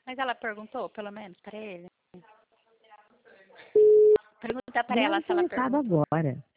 Mas ela perguntou, pelo menos, para ele? Pergunta para Dê ela um se ela recado perguntou. agora.